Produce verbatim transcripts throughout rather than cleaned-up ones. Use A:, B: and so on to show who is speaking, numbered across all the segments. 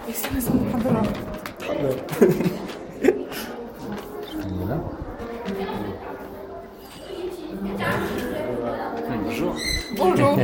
A: Bonjour.
B: Bonjour.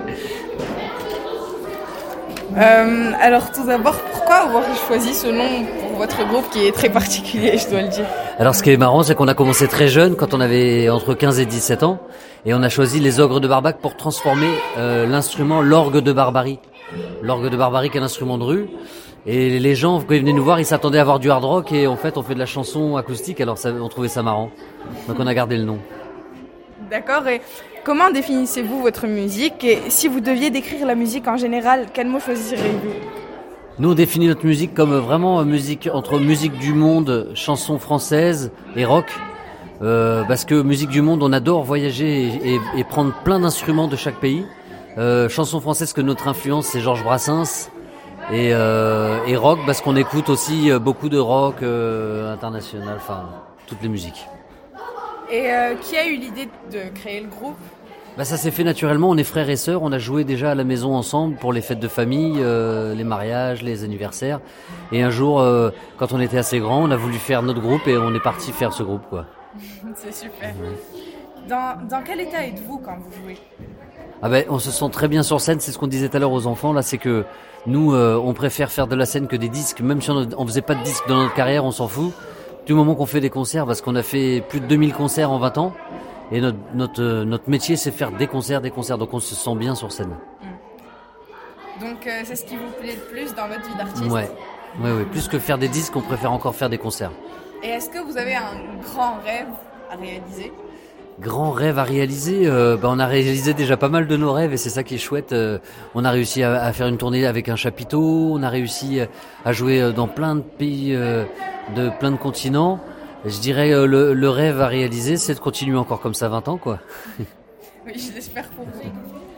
B: Euh, alors tout d'abord, pourquoi avoir choisi ce nom pour votre groupe qui est très particulier, je dois le dire?
A: Alors ce qui est marrant, c'est qu'on a commencé très jeune, quand on avait entre quinze et dix-sept ans, et on a choisi les Ogres de Barbac pour transformer euh, l'instrument, l'orgue de Barbarie. L'orgue de Barbarie qui est un instrument de rue, et les gens, quand ils venaient nous voir, ils s'attendaient à voir du hard rock, et en fait on fait de la chanson acoustique, alors ça, on trouvait ça marrant. Donc on a gardé le nom.
B: D'accord, et comment définissez-vous votre musique? Et si vous deviez décrire la musique en général, quel mot choisiriez-vous?
A: Nous, on définit notre musique comme vraiment musique entre musique du monde, chanson française et rock. Euh, parce que musique du monde, on adore voyager et, et, et prendre plein d'instruments de chaque pays. Euh, chanson française, que notre influence, c'est Georges Brassens. Et, euh, et rock, parce qu'on écoute aussi beaucoup de rock euh, international, enfin, toutes les musiques.
B: Et euh, qui a eu l'idée de créer le groupe?
A: Bah ça s'est fait naturellement, on est frères et sœurs, on a joué déjà à la maison ensemble pour les fêtes de famille, euh, les mariages, les anniversaires. Et un jour, euh, quand on était assez grand, on a voulu faire notre groupe et on est parti faire ce groupe, quoi.
B: C'est super. Ouais. Dans, dans quel état êtes-vous quand vous jouez?
A: Ah ben, on se sent très bien sur scène, c'est ce qu'on disait tout à l'heure aux enfants, là, c'est que nous, euh, on préfère faire de la scène que des disques, même si on ne faisait pas de disques dans notre carrière, on s'en fout. Du moment qu'on fait des concerts, parce qu'on a fait plus de deux mille concerts en vingt ans, et notre, notre, notre métier, c'est faire des concerts, des concerts, donc on se sent bien sur scène.
B: Donc euh, c'est ce qui vous plaît le plus dans votre vie d'artiste?
A: Ouais, ouais, ouais. Plus que faire des disques, on préfère encore faire des concerts.
B: Et est-ce que vous avez un grand rêve à réaliser?
A: Grand rêve à réaliser, euh, bah on a réalisé déjà pas mal de nos rêves et c'est ça qui est chouette. Euh, on a réussi à, à faire une tournée avec un chapiteau, on a réussi à jouer dans plein de pays, euh, de plein de continents. Je dirais euh, le, le rêve à réaliser, c'est de continuer encore comme ça vingt ans, quoi.
B: Oui, je l'espère pour vous.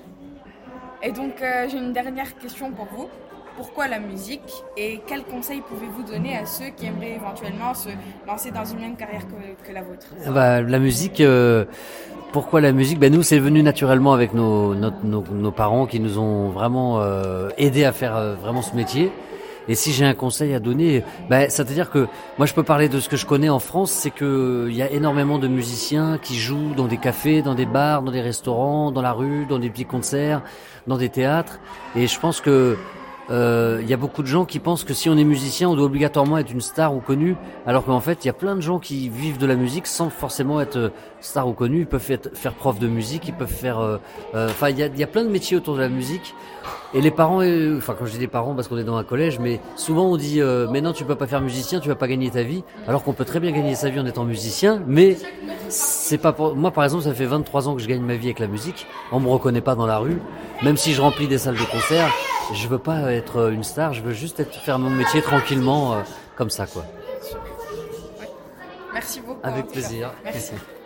B: Et donc euh, j'ai une dernière question pour vous. Pourquoi la musique et quels conseils pouvez-vous donner à ceux qui aimeraient éventuellement se lancer dans une même carrière que, que la vôtre?
A: Bah, la musique, euh, pourquoi la musique? Bah, nous, c'est venu naturellement avec nos, notre, nos, nos parents qui nous ont vraiment euh, aidés à faire euh, vraiment ce métier. Et si j'ai un conseil à donner, bah, c'est-à-dire que moi je peux parler de ce que je connais en France, c'est que il y a énormément de musiciens qui jouent dans des cafés, dans des bars, dans des restaurants, dans la rue, dans des petits concerts, dans des théâtres. Et je pense que il euh, y a beaucoup de gens qui pensent que si on est musicien, on doit obligatoirement être une star ou connue, alors qu'en fait, il y a plein de gens qui vivent de la musique sans forcément être star ou connue. Ils peuvent être, faire prof de musique, ils peuvent faire... Enfin, euh, il y a, y a plein de métiers autour de la musique. Et les parents, euh, enfin quand je dis les parents parce qu'on est dans un collège, mais souvent on dit euh, mais non, tu peux pas faire musicien, tu vas pas gagner ta vie, alors qu'on peut très bien gagner sa vie en étant musicien, mais c'est pas pour... Moi par exemple, ça fait vingt-trois ans que je gagne ma vie avec la musique, on me reconnaît pas dans la rue, même si je remplis des salles de concert, je veux pas être une star, je veux juste être, faire mon métier tranquillement, euh, comme ça quoi.
B: Ouais. Merci beaucoup.
A: Avec plaisir.
B: Merci.